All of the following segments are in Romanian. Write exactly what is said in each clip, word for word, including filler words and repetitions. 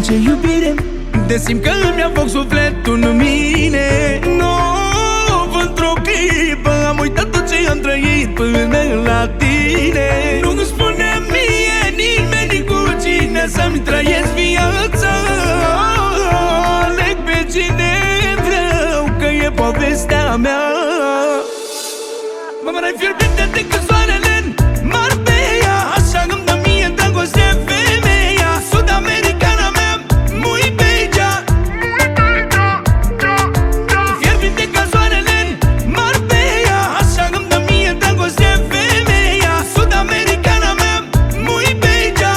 ce iubire, de simt că îmi ia foc sufletul în mine. Nu, într-o clipă am uitat tot ce am trăit până la tine. Nu-mi spune mie nimeni cu cine să-mi trăiesc viața. Aleg pe cine vreau, că e povestea mea. Mă mai fierbinte decât soarele în Marbella, așa îmi dă mie dragoste femeia. Sud-americana mea, muy bella. Fierbinte ca soarele în Marbella, așa îmi dă mie dragoste femeia. Sud-americana mea, muy bella.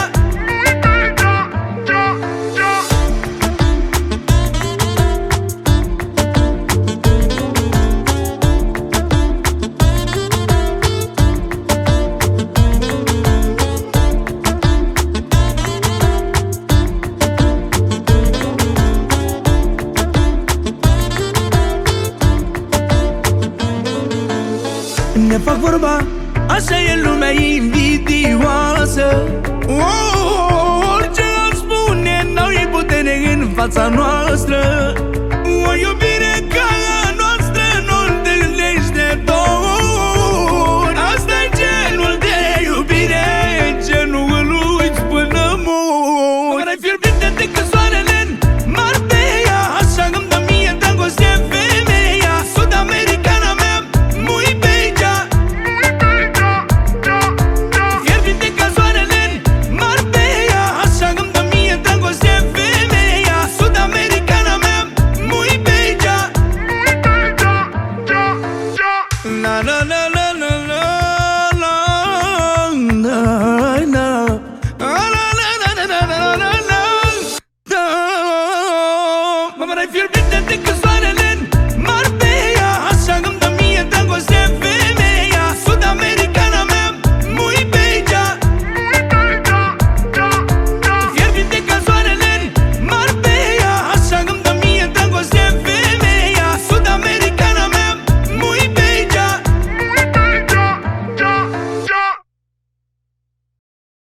Ne fac vorba, așa e lumea invidioasă. Oh, orice am spune, n-au ei putere în fața noastră.